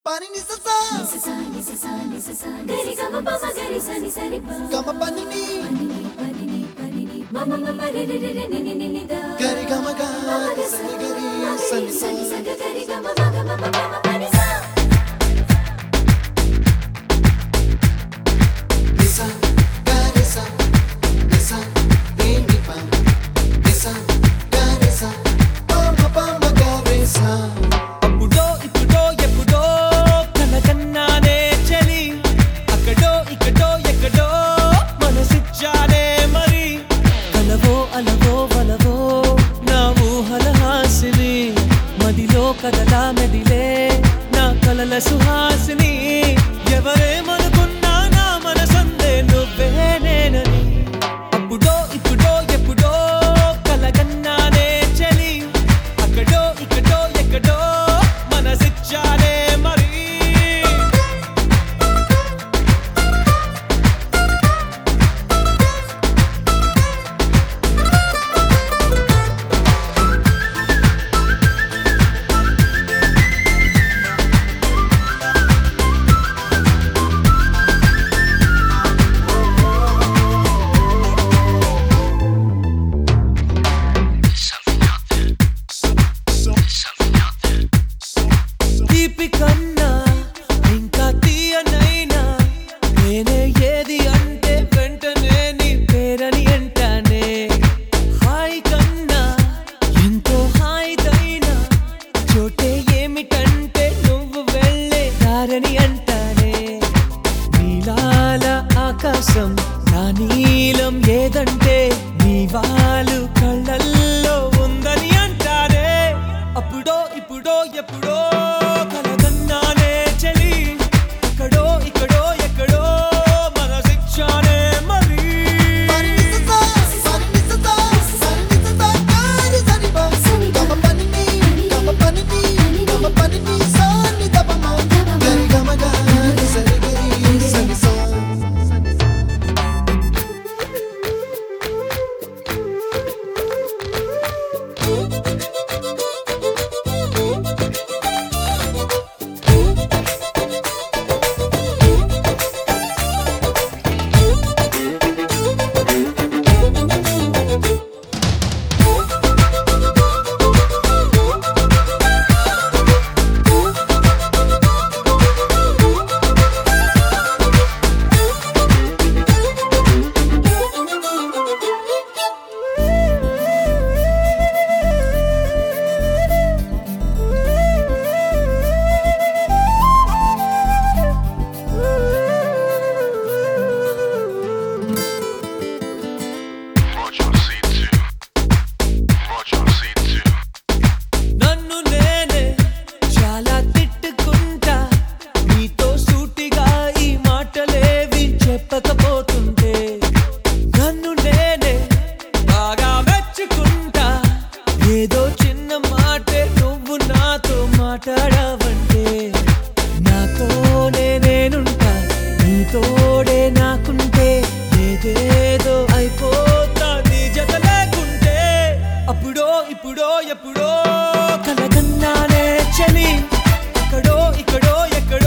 Pani ni sa sa gari gama pa ma gari sa ni sa ni pa gama pani ni mama mama re re re ni ni ni da gari gama ga sa ni gari sa ni sa gari gama mama mama pani sa nisa gari sa nisa re ni pa nisa gari sa mama mama gari sa కదలా మెదిలే నా కలల సుహాసిని ఎవరేమనుకున్నా నా మనసందే నువ్వే నేనని అప్పుడో ఇప్పుడో ఎప్పుడో కలగన్నానే చలి అక్కడో ఇక్కడో ఎక్కడో మనసిచ్చానే మరి కన్నా ఇంకా తీయనైనా నేనే ఏది అంటే వెంటనే నీ పేరని అంటానే హాయ్ కన్నా ఎంతో హాయిదైనా చోటే ఏమిటంటే నువ్వు వెళ్ళే దారని అంటానే నీలాల ఆకాశం నా నీలం ఏదంటే నీ వాళ్ళు కళ్ళల్లో ఉందని అంటారే అప్పుడో ఇప్పుడో ఎప్పుడో ఏదో చిన్న మాటే నువ్వు నాతో మాట్లాడవంటే నాతోనే నేనుంటా నీతోడే నాకుంటే ఏదేదో అయిపోతా నీ జత లేకుంటే అప్పుడో ఇప్పుడో ఎప్పుడో కలగన్నానే చలి అక్కడో ఇక్కడో ఎక్కడో